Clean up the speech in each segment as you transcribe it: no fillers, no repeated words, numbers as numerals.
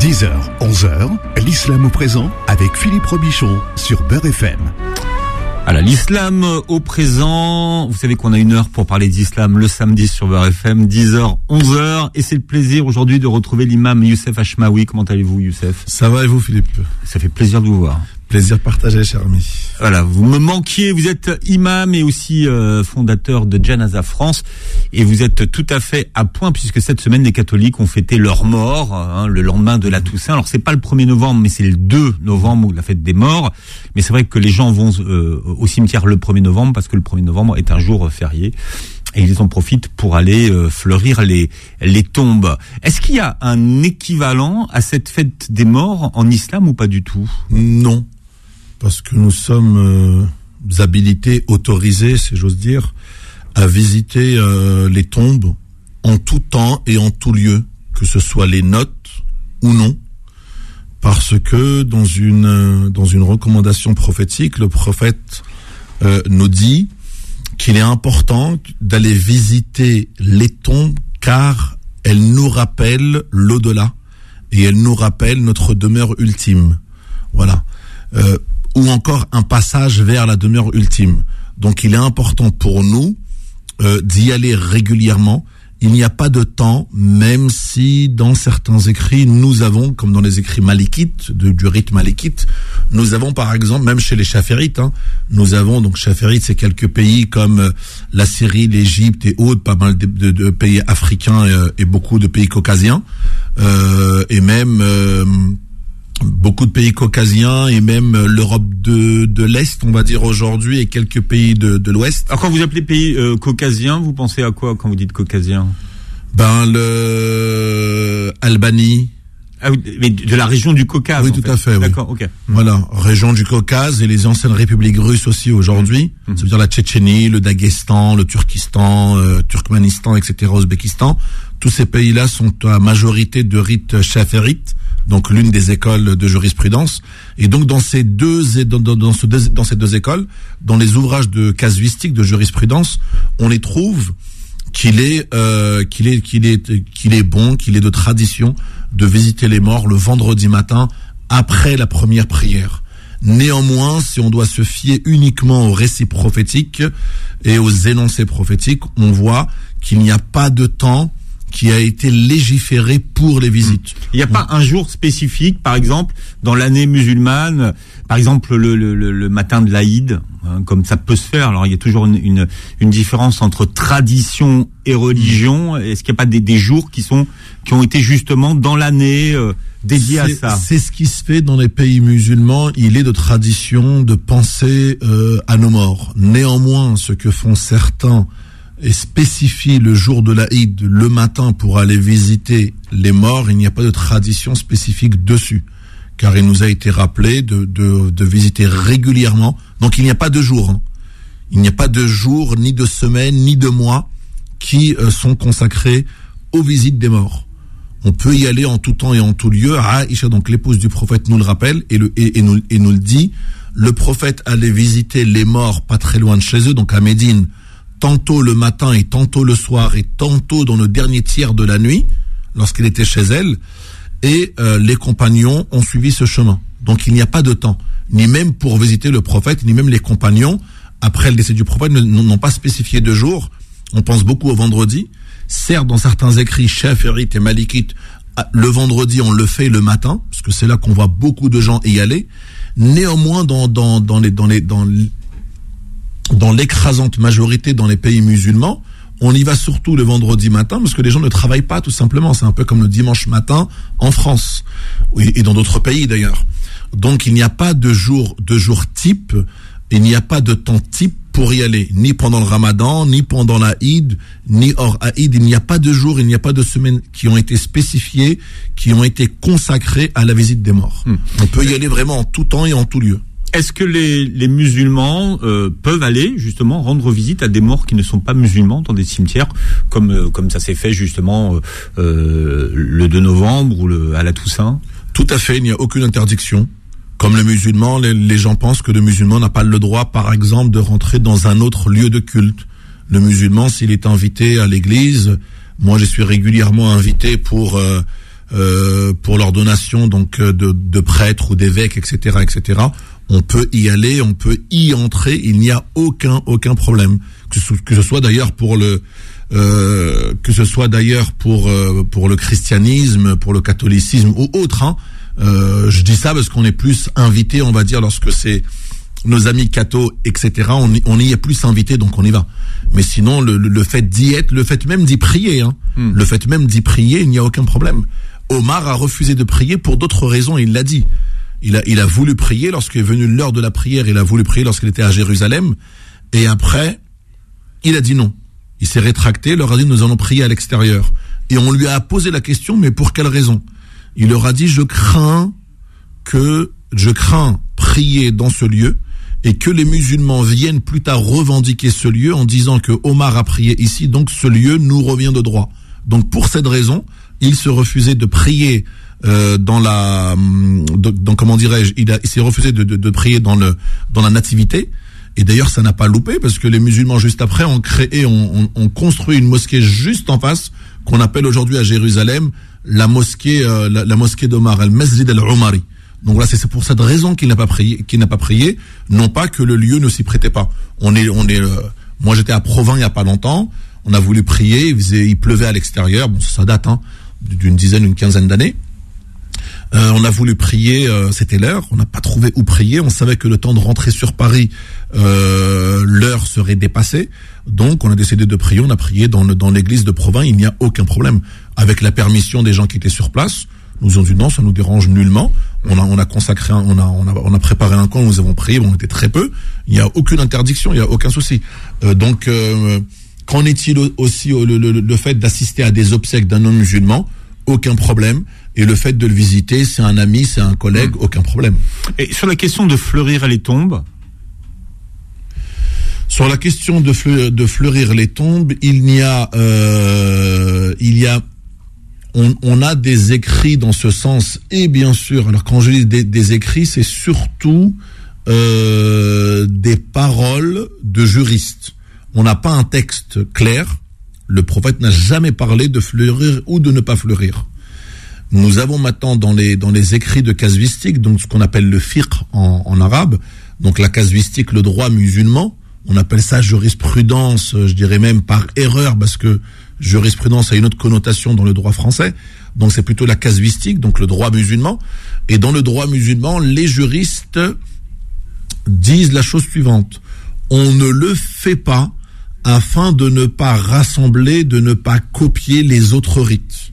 10h, 11h, l'islam au présent avec Philippe Robichon sur Beurre FM. Alors, l'islam au présent, vous savez qu'on a 1 heure pour parler d'islam le samedi sur Beurre FM, 10h, 11h, et c'est le plaisir aujourd'hui de retrouver l'imam Youssef Hachmaoui. Comment allez-vous, Youssef ? Ça va et vous, Philippe ? Ça fait plaisir de vous voir. Plaisir partagé, cher ami. Voilà, vous me manquiez, vous êtes imam et aussi fondateur de Janaza France, et vous êtes tout à fait à point puisque cette semaine les catholiques ont fêté leur mort, le lendemain de la Toussaint. Alors c'est pas le 1er novembre, mais c'est le 2 novembre, la fête des morts. Mais c'est vrai que les gens vont au cimetière le 1er novembre parce que le 1er novembre est un jour férié. Et ils en profitent pour aller fleurir les tombes. Est-ce qu'il y a un équivalent à cette fête des morts en islam ou pas du tout ? Non, parce que nous sommes habilités, autorisés, si j'ose dire, à visiter les tombes en tout temps et en tout lieu, que ce soit les notes ou non, parce que dans une recommandation prophétique, le prophète nous dit qu'il est important d'aller visiter les tombes car elles nous rappellent l'au-delà et elles nous rappellent notre demeure ultime. Voilà. Ou encore un passage vers la demeure ultime. Donc il est important pour nous d'y aller régulièrement. Il n'y a pas de temps, même si dans certains écrits, nous avons, comme dans les écrits malikites, du rite malikite, nous avons par exemple, même chez les chaférites, nous avons, donc chaférites, c'est quelques pays comme la Syrie, l'Égypte et autres, pas mal de pays africains et beaucoup de pays caucasiens, et même beaucoup de pays caucasiens et même l'Europe de l'Est, on va dire aujourd'hui, et quelques pays de l'Ouest. Alors quand vous appelez pays caucasiens, vous pensez à quoi quand vous dites caucasien ? Albanie. Ah oui, mais de la région du Caucase. Oui, tout à fait. D'accord, oui. Ok. Voilà, région du Caucase et les anciennes républiques russes aussi aujourd'hui. Ça veut dire la Tchétchénie, le Daghestan, le Turkistan, Turkménistan, etc., Ouzbékistan. Tous ces pays-là sont à majorité de rite chaférite, donc l'une des écoles de jurisprudence. Et donc dans ces deux écoles, dans les ouvrages de casuistique de jurisprudence, on les trouve qu'il est bon, qu'il est de tradition de visiter les morts le vendredi matin après la première prière. Néanmoins, si on doit se fier uniquement aux récits prophétiques et aux énoncés prophétiques, on voit qu'il n'y a pas de temps qui a été légiféré pour les visites. Il n'y a pas un jour spécifique, par exemple, dans l'année musulmane, par exemple le matin de l'Aïd, comme ça peut se faire. Alors il y a toujours une différence entre tradition et religion. Est-ce qu'il n'y a pas des jours qui ont été justement dans l'année dédiés à ça ? C'est ce qui se fait dans les pays musulmans. Il est de tradition de penser à nos morts. Néanmoins, ce que font certains et spécifie le jour de l'Aïd, le matin, pour aller visiter les morts, il n'y a pas de tradition spécifique dessus. Car il nous a été rappelé de visiter régulièrement. Donc il n'y a pas de jour. Il n'y a pas de jour, ni de semaine, ni de mois qui sont consacrés aux visites des morts. On peut y aller en tout temps et en tout lieu. Aïcha, donc l'épouse du prophète, nous le rappelle et nous le dit. Le prophète allait visiter les morts pas très loin de chez eux, donc à Médine, tantôt le matin et tantôt le soir et tantôt dans le dernier tiers de la nuit, lorsqu'il était chez elle, et les compagnons ont suivi ce chemin. Donc il n'y a pas de temps, ni même pour visiter le prophète, ni même les compagnons, après le décès du prophète, n'ont pas spécifié de jour. On pense beaucoup au vendredi. Certes, dans certains écrits chaférites et malikites, le vendredi, on le fait le matin, parce que c'est là qu'on voit beaucoup de gens y aller. Néanmoins, dans l'écrasante majorité dans les pays musulmans, on y va surtout le vendredi matin parce que les gens ne travaillent pas tout simplement. C'est un peu comme le dimanche matin en France et dans d'autres pays d'ailleurs. Donc il n'y a pas de jour type, il n'y a pas de temps type pour y aller, ni pendant le Ramadan, ni pendant l'Aïd, ni hors Aïd. Il n'y a pas de jour, il n'y a pas de semaine qui ont été spécifiées, qui ont été consacrées à la visite des morts. On peut y aller vraiment en tout temps et en tout lieu. Est-ce que les musulmans peuvent aller justement rendre visite à des morts qui ne sont pas musulmans dans des cimetières comme ça s'est fait justement le 2 novembre ou à la Toussaint ? Tout à fait, il n'y a aucune interdiction. Comme le musulman, les gens pensent que le musulman n'a pas le droit, par exemple, de rentrer dans un autre lieu de culte. Le musulman, s'il est invité à l'église, moi je suis régulièrement invité pour pour l'ordination donc de prêtres ou d'évêques, etc., etc. On peut y aller, on peut y entrer. Il n'y a aucun problème. Que ce soit d'ailleurs pour le christianisme, pour le catholicisme ou autre. Hein. Je dis ça parce qu'on est plus invité, on va dire, lorsque c'est nos amis cathos, etc. On y est plus invité, donc on y va. Mais sinon, le fait d'y être, le fait même d'y prier, hein, le fait même d'y prier, il n'y a aucun problème. Omar a refusé de prier pour d'autres raisons, il l'a dit. Il a voulu prier lorsqu'il est venu l'heure de la prière, il a voulu prier lorsqu'il était à Jérusalem, et après, il a dit non. Il s'est rétracté, leur a dit nous allons prier à l'extérieur. Et on lui a posé la question, mais pour quelle raison? Il leur a dit je crains prier dans ce lieu, et que les musulmans viennent plus tard revendiquer ce lieu en disant que Omar a prié ici, donc ce lieu nous revient de droit. Donc pour cette raison, il se refusait de prier comment dirais-je, il s'est refusé de prier dans la nativité. Et d'ailleurs, ça n'a pas loupé parce que les musulmans juste après ont construit une mosquée juste en face qu'on appelle aujourd'hui à Jérusalem la mosquée d'Omar, al-Masjid al-Umari. Donc voilà, c'est pour cette raison qu'il n'a pas prié, non pas que le lieu ne s'y prêtait pas. Moi j'étais à Provins il y a pas longtemps, on a voulu prier, il pleuvait à l'extérieur, bon ça date une quinzaine d'années. On a voulu prier, c'était l'heure, on n'a pas trouvé où prier, on savait que le temps de rentrer sur Paris, l'heure serait dépassée, donc on a décidé de prier, on a prié dans l'église de Provins, il n'y a aucun problème. Avec la permission des gens qui étaient sur place, nous ont dit non, ça nous dérange nullement. On a consacré, on a préparé un camp, nous avons prié, on était très peu, il n'y a aucune interdiction, il n'y a aucun souci. Qu'en est-il aussi le fait d'assister à des obsèques d'un non-musulman? Aucun problème. Et le fait de le visiter, c'est un ami, c'est un collègue, aucun problème. Et sur la question de fleurir les tombes? Sur la question de fleurir les tombes, on a des écrits dans ce sens. Et bien sûr, alors quand je dis des écrits, c'est surtout des paroles de juristes. On n'a pas un texte clair. Le prophète n'a jamais parlé de fleurir ou de ne pas fleurir. Nous avons maintenant dans les écrits de casuistique, donc ce qu'on appelle le fiqh en arabe, donc la casuistique, le droit musulman, on appelle ça jurisprudence, je dirais même par erreur, parce que jurisprudence a une autre connotation dans le droit français, donc c'est plutôt la casuistique, donc le droit musulman. Et dans le droit musulman, les juristes disent la chose suivante: on ne le fait pas afin de ne pas rassembler, de ne pas copier les autres rites.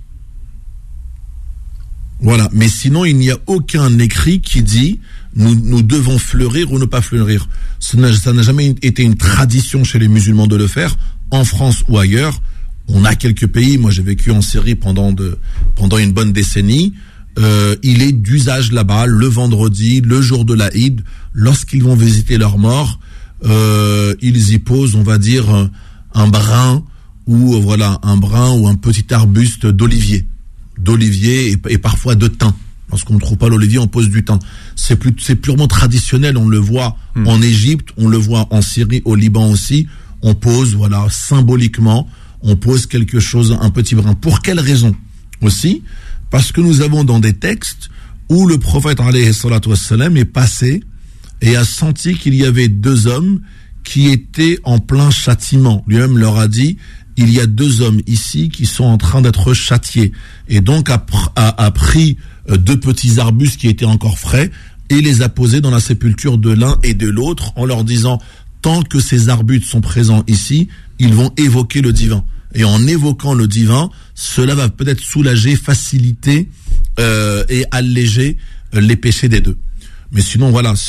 Voilà, mais sinon il n'y a aucun écrit qui dit nous devons fleurir ou ne pas fleurir. Ça n'a jamais été une tradition chez les musulmans de le faire, en France ou ailleurs. On a quelques pays, moi j'ai vécu en Syrie pendant une bonne décennie, il est d'usage là-bas, le vendredi, le jour de l'Aïd, lorsqu'ils vont visiter leurs morts, ils y posent, on va dire, un brin ou un petit arbuste d'olivier et parfois de thym. Lorsqu'on ne trouve pas l'olivier, on pose du thym. C'est purement traditionnel, on le voit en Égypte, on le voit en Syrie, au Liban aussi. On pose, symboliquement, on pose quelque chose, un petit brin. Pour quelle raison aussi? Parce que nous avons dans des textes où le prophète alayhi salatu wassalam est passé et a senti qu'il y avait deux hommes qui étaient en plein châtiment. Lui-même leur a dit: il y a deux hommes ici qui sont en train d'être châtiés. Et donc a pris deux petits arbustes qui étaient encore frais et les a posés dans la sépulture de l'un et de l'autre en leur disant: tant que ces arbustes sont présents ici, ils vont évoquer le divin. Et en évoquant le divin, cela va peut-être soulager, faciliter et alléger les péchés des deux. Mais sinon,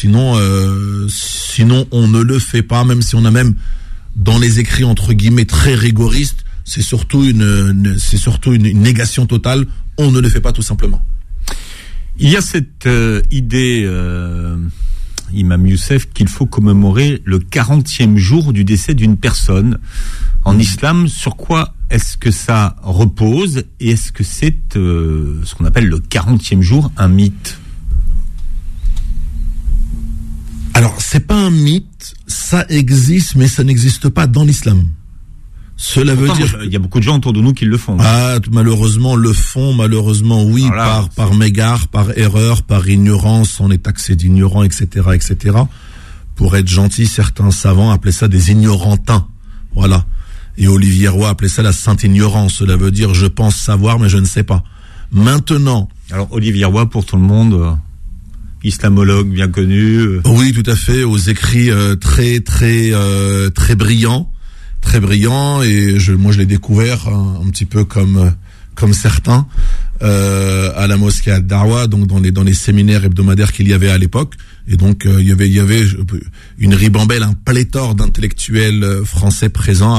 sinon on ne le fait pas, même si on a même dans les écrits entre guillemets très rigoristes, c'est surtout une négation totale. On ne le fait pas tout simplement. Il y a cette idée, Imam Youssef, qu'il faut commémorer le 40e jour du décès d'une personne. En islam, sur quoi est-ce que ça repose? Et est-ce que c'est ce qu'on appelle le 40e jour un mythe? Alors, c'est pas un mythe, ça existe, mais ça n'existe pas dans l'islam. Cela veut dire il y a beaucoup de gens autour de nous qui le font. Malheureusement oui, voilà, par mégare, par erreur, par ignorance, on est taxé d'ignorant, etc., etc. Pour être gentil, certains savants appelaient ça des ignorantins. Voilà. Et Olivier Roy appelait ça la sainte ignorance. Cela veut dire je pense savoir mais je ne sais pas. Maintenant. Alors Olivier Roy, pour tout le monde, islamologue bien connu. Oui, tout à fait, aux écrits très brillants. Très brillant, et moi je l'ai découvert un petit peu comme certains à la mosquée Al-Darwa, donc dans les séminaires hebdomadaires qu'il y avait à l'époque. Et donc il y avait une ribambelle, un pléthore d'intellectuels français présents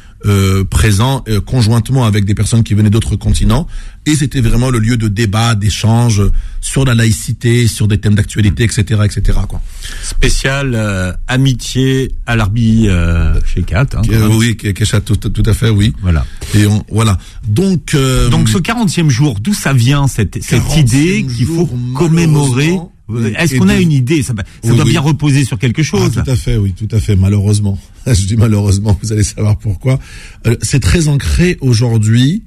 conjointement avec des personnes qui venaient d'autres continents, et c'était vraiment le lieu de débat, d'échange sur la laïcité, sur des thèmes d'actualité, etc., quoi. Spécial amitié à l'Arbi chez Kat. Oui, Keshat, tout à fait, oui. Voilà. Et voilà. Donc ce 40e jour, d'où ça vient cette idée qu'il faut commémorer? Est-ce qu'on a une idée? Ça doit bien reposer sur quelque chose. Tout à fait, malheureusement. Je dis malheureusement, vous allez savoir pourquoi. C'est très ancré aujourd'hui,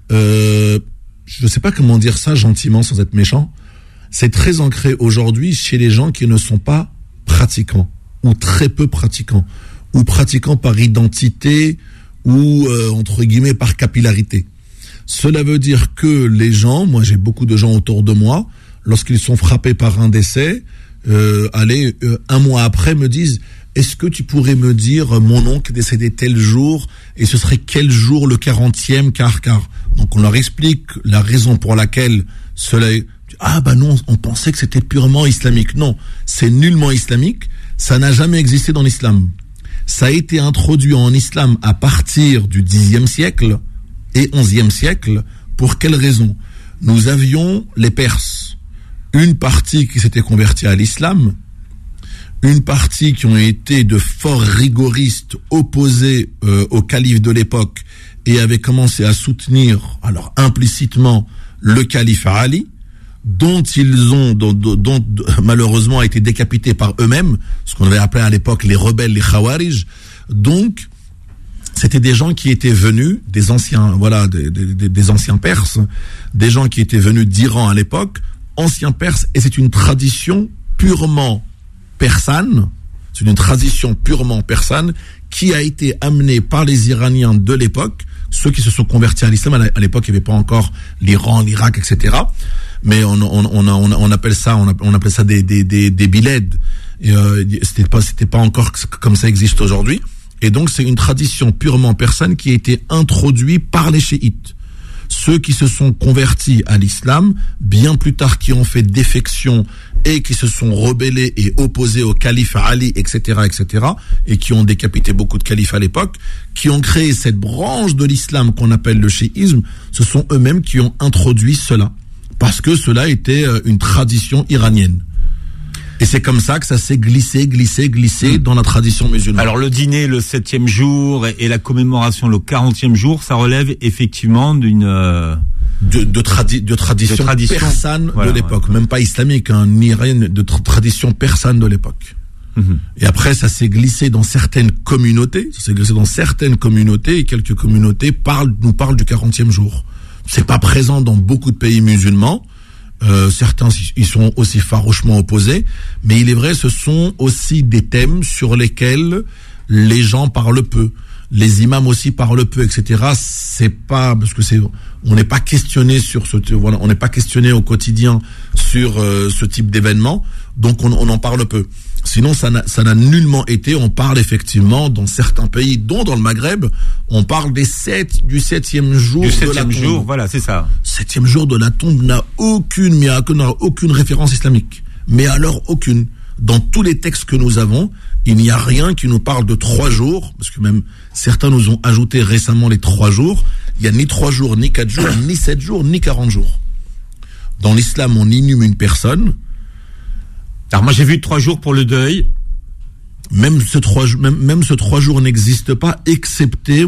je ne sais pas comment dire ça gentiment sans être méchant, c'est très ancré aujourd'hui chez les gens qui ne sont pas pratiquants, ou très peu pratiquants, ou pratiquants par identité, ou entre guillemets par capillarité. Cela veut dire que les gens, moi j'ai beaucoup de gens autour de moi, lorsqu'ils sont frappés par un décès, un mois après me disent: est-ce que tu pourrais me dire mon oncle est décédé tel jour et ce serait quel jour le 40e car. Donc on leur explique la raison pour laquelle cela est. Non, on pensait que c'était purement islamique. Non, c'est nullement islamique. Ça n'a jamais existé dans l'islam. Ça a été introduit en islam à partir du Xe siècle et XIe siècle. Pour quelle raison? Nous avions les Perses, une partie qui s'était convertie à l'islam, une partie qui ont été de forts rigoristes opposés au calife de l'époque et avaient commencé à soutenir, alors implicitement, le calife Ali, dont malheureusement a été décapité par eux-mêmes, ce qu'on avait appelé à l'époque les rebelles, les Khawarij. Donc, c'était des gens qui étaient venus, des anciens Perses, des gens qui étaient venus d'Iran à l'époque, anciens Perses, et c'est une tradition purement persane, qui a été amenée par les Iraniens de l'époque, ceux qui se sont convertis à l'islam. À l'époque, il n'y avait pas encore l'Iran, l'Irak, etc. Mais on appelle ça des bileds. C'était pas encore comme ça existe aujourd'hui. Et donc, c'est une tradition purement persane qui a été introduite par les chiites. Ceux qui se sont convertis à l'islam, bien plus tard qui ont fait défection et qui se sont rebellés et opposés au calife Ali, etc., et qui ont décapité beaucoup de califes à l'époque, qui ont créé cette branche de l'islam qu'on appelle le chiisme, ce sont eux-mêmes qui ont introduit cela. Parce que cela était une tradition iranienne. Et c'est comme ça que ça s'est glissé dans la tradition musulmane. Alors le dîner le 7e jour et la commémoration le 40e jour, ça relève effectivement d'une de tradition persane de l'époque, même pas islamique, ni rien, de tradition persane de l'époque. Et après, ça s'est glissé dans certaines communautés, et quelques communautés nous parlent du 40e jour. C'est pas présent dans beaucoup de pays musulmans. Certains ils sont aussi farouchement opposés, mais il est vrai, ce sont aussi des thèmes sur lesquels les gens parlent peu, les imams aussi parlent peu, etc. C'est pas parce que on n'est pas questionné on n'est pas questionné au quotidien sur ce type d'événement, donc on en parle peu. Sinon, ça n'a nullement été. On parle effectivement dans certains pays, dont dans le Maghreb, on parle du 7e jour de la tombe. Voilà, c'est ça. 7e jour de la tombe n'a aucune référence islamique. Mais alors aucune. Dans tous les textes que nous avons, il n'y a rien qui nous parle de 3 jours, parce que même certains nous ont ajouté récemment les 3 jours. Il n'y a ni 3 jours, ni 4 jours, ni 7 jours, ni 40 jours. Dans l'islam, on inhume une personne. Alors moi j'ai vu 3 jours pour le deuil. Même ce 3 jours n'existe pas, excepté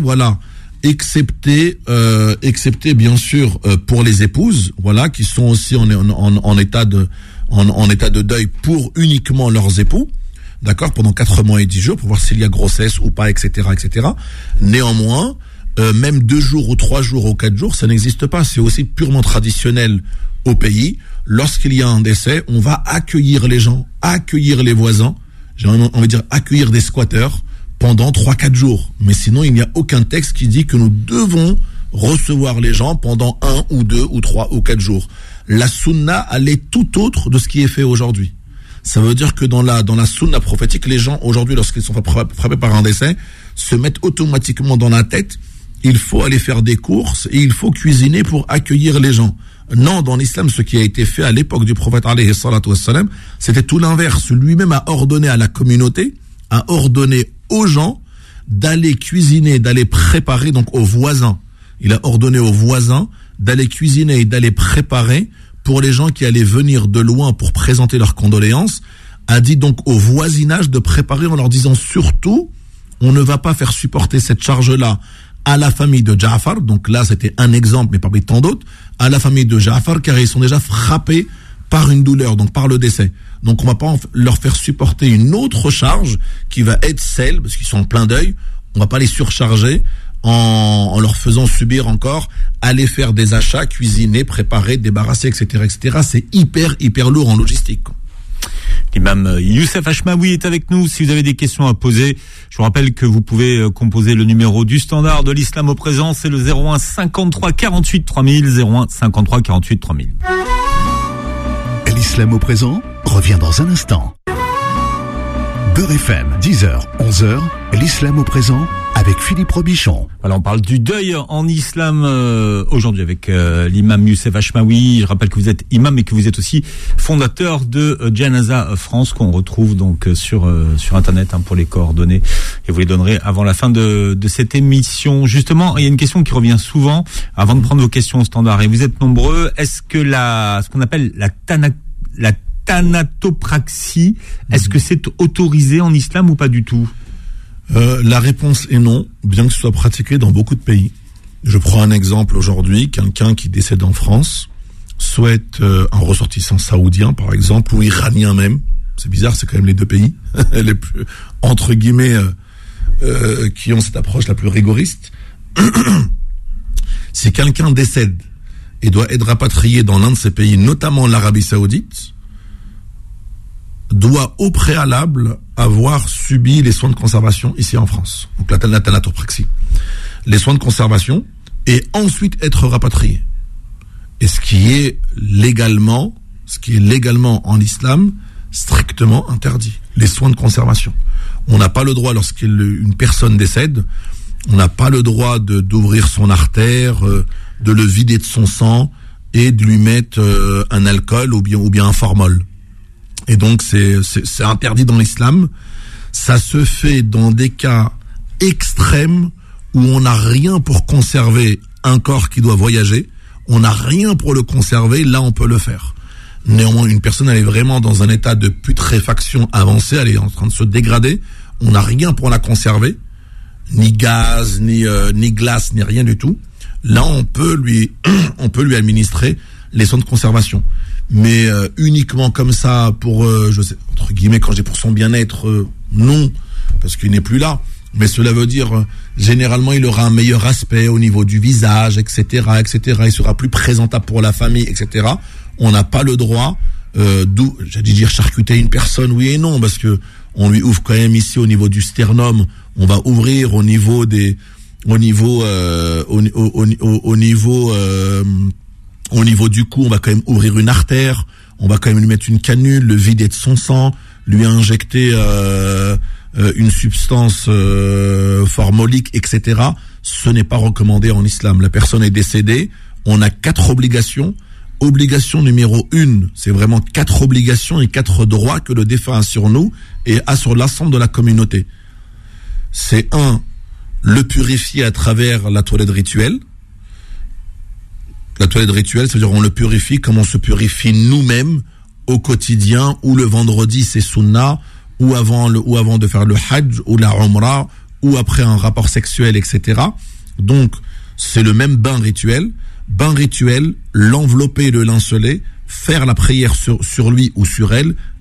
bien sûr pour les épouses, voilà, qui sont aussi en état de deuil pour uniquement leurs époux. d'accord, pendant 4 mois et 10 jours pour voir s'il y a grossesse ou pas, etc., etc. Néanmoins, même 2 jours ou 3 jours ou 4 jours, ça n'existe pas. C'est aussi purement traditionnel au pays. Lorsqu'il y a un décès, on va accueillir les gens, accueillir les voisins, j'ai envie de dire accueillir des squatteurs pendant 3-4 jours. Mais sinon, il n'y a aucun texte qui dit que nous devons recevoir les gens pendant 1 ou 2 ou 3 ou 4 jours. La sunna, elle est tout autre de ce qui est fait aujourd'hui. Ça veut dire que dans la sunna prophétique, les gens aujourd'hui, lorsqu'ils sont frappés par un décès, se mettent automatiquement dans la tête, il faut aller faire des courses et il faut cuisiner pour accueillir les gens. Non, dans l'islam, ce qui a été fait à l'époque du prophète alayhi salatu wassalam, c'était tout l'inverse. Lui-même a ordonné à la communauté, a ordonné aux gens d'aller cuisiner, d'aller préparer, donc aux voisins. Il a ordonné aux voisins d'aller cuisiner et d'aller préparer pour les gens qui allaient venir de loin pour présenter leurs condoléances, a dit donc au voisinage de préparer en leur disant surtout, on ne va pas faire supporter cette charge-là à la famille de Ja'far, donc là c'était un exemple mais parmi tant d'autres, à la famille de Ja'far car ils sont déjà frappés par une douleur, donc par le décès. Donc on va pas leur faire supporter une autre charge qui va être celle, parce qu'ils sont en plein deuil, on va pas les surcharger en leur faisant subir encore, aller faire des achats, cuisiner, préparer, débarrasser, etc., etc. C'est hyper lourd en logistique. L'imam Youssef Hachmaoui est avec nous. Si vous avez des questions à poser, je vous rappelle que vous pouvez composer le numéro du standard de l'islam au présent, c'est le 01 53 48 3000, 01 53 48 3000. L'islam au présent revient dans un instant. Beurre FM, 10h, 11h, l'islam au présent avec Philippe Robichon. Voilà, on parle du deuil en islam aujourd'hui avec l'imam Youssef Hachmaoui. Je rappelle que vous êtes imam et que vous êtes aussi fondateur de Janaza France qu'on retrouve donc sur internet pour les coordonnées et vous les donnerez avant la fin de cette émission. Justement, il y a une question qui revient souvent avant de prendre vos questions au standard et vous êtes nombreux. Est-ce que ce qu'on appelle la thanatopraxie, est-ce que c'est autorisé en islam ou pas du tout? La réponse est non, bien que ce soit pratiqué dans beaucoup de pays. Je prends un exemple aujourd'hui, quelqu'un qui décède en France souhaite un ressortissant saoudien par exemple, ou iranien même, c'est bizarre, c'est quand même les deux pays les plus, entre guillemets, qui ont cette approche la plus rigoriste. Si quelqu'un décède et doit être rapatrié dans l'un de ces pays, notamment l'Arabie Saoudite, doit au préalable avoir subi les soins de conservation ici en France. Donc la thanatopraxie. Les soins de conservation et ensuite être rapatrié. Et ce qui est légalement en islam strictement interdit. Les soins de conservation. On n'a pas le droit, lorsqu'une personne décède, on n'a pas le droit d'ouvrir son artère, de le vider de son sang et de lui mettre un alcool ou bien un formol. Et donc c'est interdit dans l'islam. Ça se fait dans des cas extrêmes où on n'a rien pour conserver un corps qui doit voyager. On n'a rien pour le conserver, là on peut le faire. Néanmoins, une personne elle est vraiment dans un état de putréfaction avancée, elle est en train de se dégrader. On n'a rien pour la conserver, ni gaz, ni glace, ni rien du tout. Là on peut lui administrer les soins de conservation. Mais uniquement comme ça pour je sais, entre guillemets, quand j'ai pour son bien-être, non, parce qu'il n'est plus là. Mais cela veut dire généralement il aura un meilleur aspect au niveau du visage, etc. Il sera plus présentable pour la famille, etc. On n'a pas le droit j'allais dire charcuter une personne, oui et non, parce que on lui ouvre quand même ici au niveau du sternum, on va ouvrir au niveau du cou, on va quand même ouvrir une artère, on va quand même lui mettre une canule, le vider de son sang, lui injecter une substance formolique, etc. Ce n'est pas recommandé en islam. La personne est décédée, on a 4 obligations. Obligation numéro 1, c'est vraiment 4 obligations et 4 droits que le défunt a sur nous et a sur l'ensemble de la communauté. C'est 1, le purifier à travers la toilette rituelle. La toilette rituelle, c'est-à-dire on le purifie comme on se purifie nous-mêmes au quotidien, ou le vendredi c'est sunna, ou avant de faire le hajj, ou la umrah, ou après un rapport sexuel, etc. Donc, c'est le même bain rituel. Bain rituel, l'envelopper, le linceler, faire la prière sur lui ou sur elle,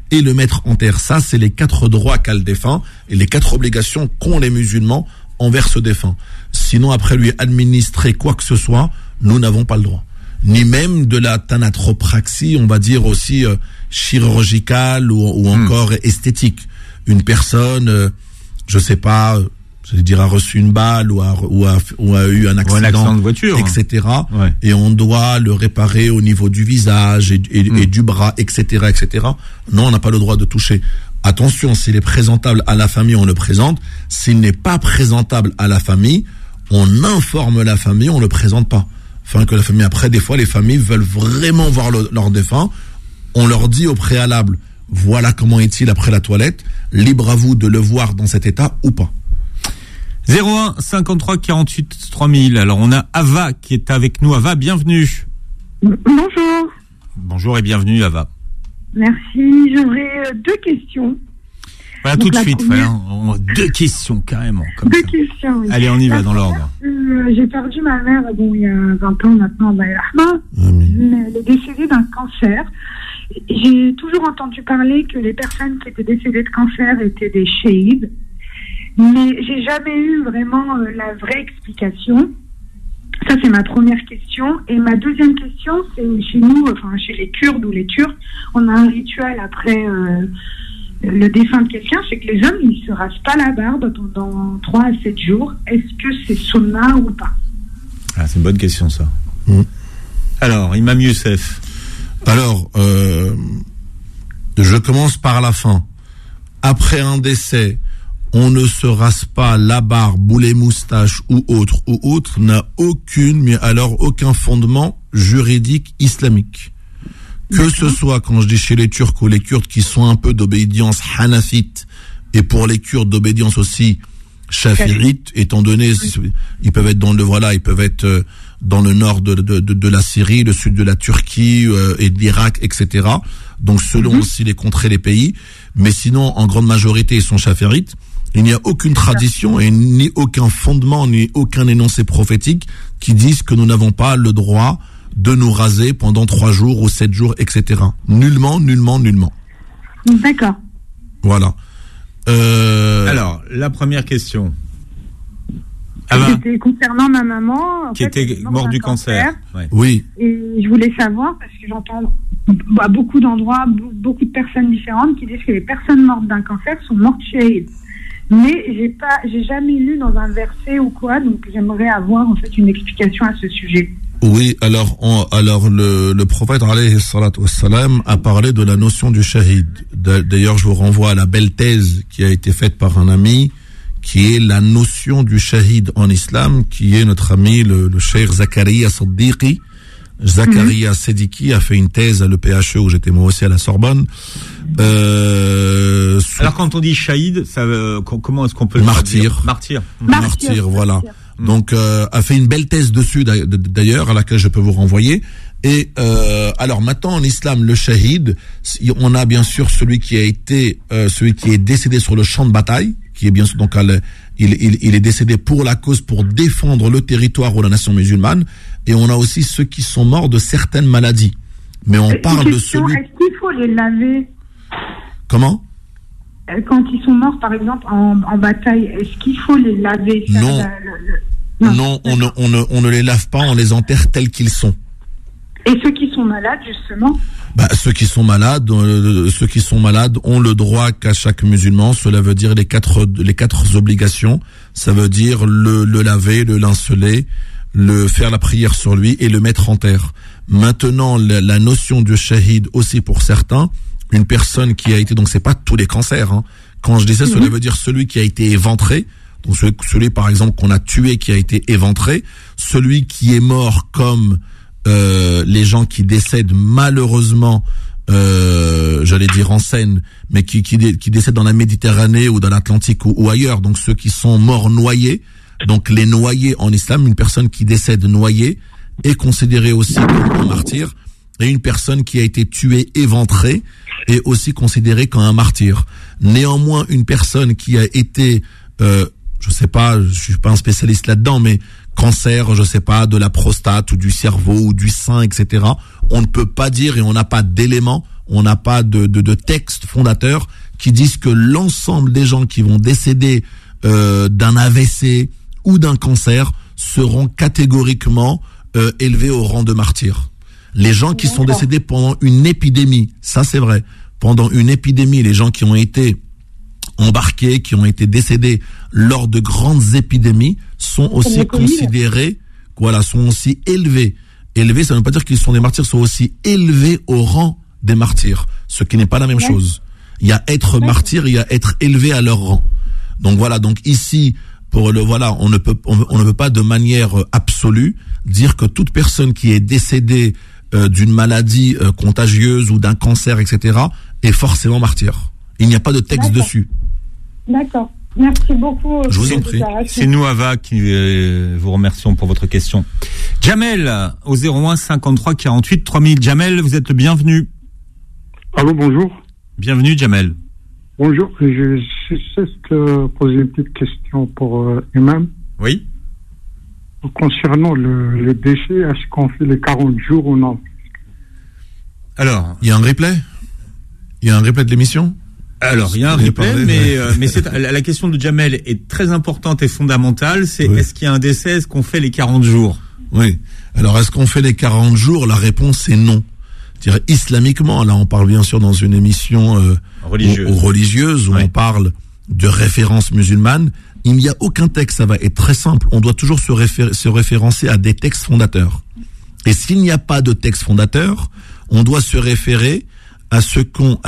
et le mettre en terre. Ça, c'est les 4 droits qu'a le défunt et les 4 obligations qu'ont les musulmans envers ce défunt. Sinon, après lui administrer quoi que ce soit, nous n'avons pas le droit. Ni même de la thanatropraxie, on va dire aussi chirurgicale ou encore esthétique. Une personne, je sais pas, j'allais dire a reçu une balle ou a eu un accident de voiture, etc. Ouais. Et on doit le réparer au niveau du visage et du bras, etc., etc. Non, on n'a pas le droit de toucher. Attention, s'il est présentable à la famille, on le présente. S'il n'est pas présentable à la famille, on informe la famille, on le présente pas. Enfin, que la famille, après, des fois, les familles veulent vraiment voir leur défunt. On leur dit au préalable, voilà comment est-il après la toilette. Libre à vous de le voir dans cet état ou pas. 01 53 48 3000. Alors, on a Ava qui est avec nous. Ava, bienvenue. Bonjour. Bonjour et bienvenue, Ava. Merci. J'aurais 2 questions. Voilà, donc tout de suite. Voilà, 2 questions carrément. Comme 2 ça. questions. Oui. Allez, on y va dans l'ordre. J'ai perdu ma mère il y a 20 ans maintenant, elle est décédée d'un cancer. J'ai toujours entendu parler que les personnes qui étaient décédées de cancer étaient des shahids, mais j'ai jamais eu vraiment la vraie explication. Ça, c'est ma première question. Et ma deuxième question, c'est chez nous, enfin chez les Kurdes ou les Turcs, on a un rituel après le défunt de quelqu'un, c'est que les hommes, ils se rasent pas la barbe pendant 3 à 7 jours. Est-ce que c'est sunna ou pas? Ah, c'est une bonne question, ça. Alors, Imam Youssef. Alors, je commence par la fin. Après un décès, on ne se rase pas la barbe ou les moustaches ou autre, n'a aucun fondement juridique islamique. Que ce soit, quand je dis chez les Turcs ou les Kurdes qui sont un peu d'obédience hanafite, et pour les Kurdes d'obédience aussi chafiite, étant donné, ils peuvent être dans le nord de la Syrie, le sud de la Turquie et de l'Irak, etc. Donc selon aussi les contrées, les pays. Mais sinon, en grande majorité, ils sont chafiites. Il n'y a aucune tradition et ni aucun fondement, ni aucun énoncé prophétique qui disent que nous n'avons pas le droit de nous raser pendant 3 jours ou 7 jours, etc. Nullement. D'accord. Voilà. Alors, la première question. C'était concernant ma maman. Qui était morte du cancer. Ouais. Oui. Et je voulais savoir, parce que j'entends à beaucoup d'endroits, beaucoup de personnes différentes qui disent que les personnes mortes d'un cancer sont mortes shahides. Mais j'ai jamais lu dans un verset ou quoi, donc j'aimerais avoir en fait une explication à ce sujet. Oui, alors le prophète alayhi salatu wassalam a parlé de la notion du shahid. D'ailleurs, je vous renvoie à la belle thèse qui a été faite par un ami, qui est la notion du shahid en islam, qui est notre ami le cheikh Zakaria Siddiqui. Zakaria Siddiqui a fait une thèse à l'EPHE où j'étais moi aussi à la Sorbonne. Alors quand on dit shahid, comment est-ce qu'on peut le martyr. Martyr, voilà. Donc a fait une belle thèse dessus d'ailleurs, à laquelle je peux vous renvoyer. Et alors maintenant en islam, le shahid, on a bien sûr celui qui est décédé sur le champ de bataille, qui est bien sûr donc il est décédé pour la cause, pour défendre le territoire ou la nation musulmane. Et on a aussi ceux qui sont morts de certaines maladies. Mais on parle de celui. Est-ce qu'il faut les laver? Comment? Quand ils sont morts, par exemple, en bataille, est-ce qu'il faut les laver? Non, on ne les lave pas, on les enterre tels qu'ils sont. Et ceux qui sont malades, justement? Ceux qui sont malades ont le droit qu'a chaque musulman. Cela veut dire les quatre obligations. Ça veut dire le laver, le linceler, faire la prière sur lui et le mettre en terre. Maintenant, la notion de shahid aussi pour certains, une personne qui a été, donc c'est pas tous les cancers, hein. Quand je dis ça, cela veut dire celui qui a été éventré, donc celui par exemple qu'on a tué qui a été éventré, celui qui est mort comme les gens qui décèdent malheureusement, j'allais dire en Seine, mais qui décèdent dans la Méditerranée ou dans l'Atlantique ou ailleurs, donc ceux qui sont morts noyés. Donc les noyés en islam, une personne qui décède noyée est considérée aussi comme un martyr, et une personne qui a été tuée éventrée est aussi considérée comme un martyr. Néanmoins, une personne qui a été, je sais pas, je suis pas un spécialiste là-dedans, mais cancer, je sais pas, de la prostate ou du cerveau ou du sein, etc. On ne peut pas dire et on n'a pas d'éléments on n'a pas de texte fondateur qui disent que l'ensemble des gens qui vont décéder d'un AVC ou d'un cancer seront catégoriquement élevés au rang de martyrs. Les gens qui sont décédés pendant une épidémie, ça c'est vrai, pendant une épidémie, les gens qui ont été embarqués, qui ont été décédés lors de grandes épidémies sont aussi considérés, sont aussi élevés. Élevés, ça ne veut pas dire qu'ils sont des martyrs, sont aussi élevés au rang des martyrs, ce qui n'est pas la même chose. Il y a être martyr, il y a être élevé à leur rang. Donc voilà, donc ici, on ne peut pas de manière absolue dire que toute personne qui est décédée d'une maladie contagieuse ou d'un cancer, etc., est forcément martyr. Il n'y a pas de texte dessus. D'accord. Merci beaucoup. Je vous en prie. C'est nous, Ava, qui vous remercions pour votre question. Jamel, au 01 53 48 3000. Jamel, vous êtes le bienvenu. Allô, bonjour. Bienvenue, Jamel. Bonjour. Je juste poser une petite question pour Imam. Oui. Concernant le décès, est-ce qu'on fait les 40 jours ou non? Alors, il y a un replay? Il y a un replay de l'émission? Alors, il y a un replay, mais la question de Jamel est très importante et fondamentale. C'est est-ce qu'il y a un décès? Est-ce qu'on fait les 40 jours? Oui. Alors, est-ce qu'on fait les 40 jours? La réponse est non. C'est-à-dire, islamiquement, là, on parle bien sûr dans une émission religieuse où on parle de références musulmanes. Il n'y a aucun texte, ça va être très simple. On doit toujours se référencer à des textes fondateurs. Et s'il n'y a pas de texte fondateur, on doit se référer à ce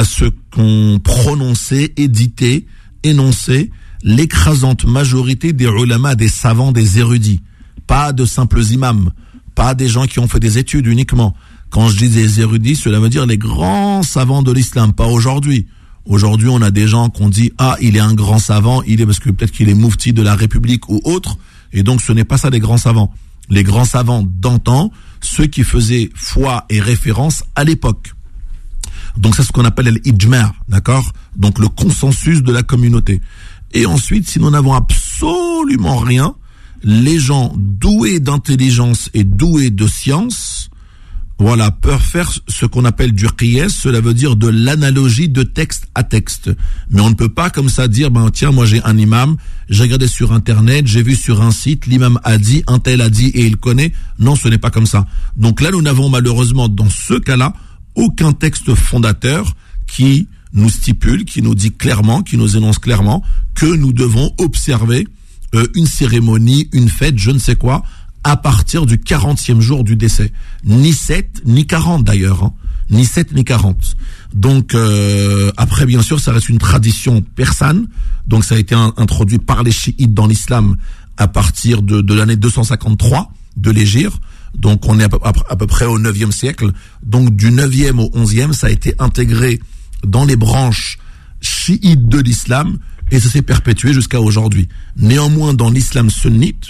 qu'ont prononcé, édité, énoncé l'écrasante majorité des ulama, des savants, des érudits. Pas de simples imams, pas des gens qui ont fait des études uniquement. Quand je dis des érudits, cela veut dire les grands savants de l'islam, pas aujourd'hui. Aujourd'hui, on a des gens qu'on dit il est un grand savant, parce que peut-être qu'il est moufti de la République ou autre, et donc ce n'est pas ça les grands savants. Les grands savants d'antan, ceux qui faisaient foi et référence à l'époque. Donc c'est ce qu'on appelle l'ijma', d'accord? Donc le consensus de la communauté. Et ensuite, si nous n'avons absolument rien, les gens doués d'intelligence et doués de science, peuvent faire ce qu'on appelle du qiyas, cela veut dire de l'analogie de texte à texte. Mais on ne peut pas comme ça dire, tiens, moi j'ai un imam, j'ai regardé sur internet, j'ai vu sur un site, l'imam a dit, un tel a dit et il connaît. Non, ce n'est pas comme ça. Donc là, nous n'avons malheureusement, dans ce cas-là, aucun texte fondateur qui nous stipule, qui nous dit clairement, qui nous énonce clairement que nous devons observer une cérémonie, une fête, je ne sais quoi, à partir du 40e jour du décès. Ni 7, ni 40 d'ailleurs. Ni 7, ni 40. Donc, après, bien sûr, ça reste une tradition persane. Donc, ça a été introduit par les chiites dans l'islam à partir de l'année 253 de l'Hégire. Donc, on est à peu près au 9e siècle. Donc, du 9e au 11e, ça a été intégré dans les branches chiites de l'islam et ça s'est perpétué jusqu'à aujourd'hui. Néanmoins, dans l'islam sunnite,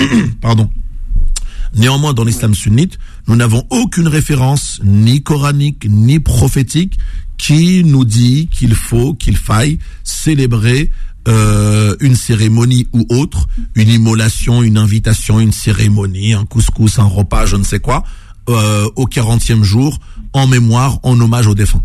nous n'avons aucune référence, ni coranique, ni prophétique, qui nous dit qu'il faille célébrer une cérémonie ou autre, une immolation, une invitation, une cérémonie, un couscous, un repas, je ne sais quoi, au 40e jour, en mémoire, en hommage aux défunts.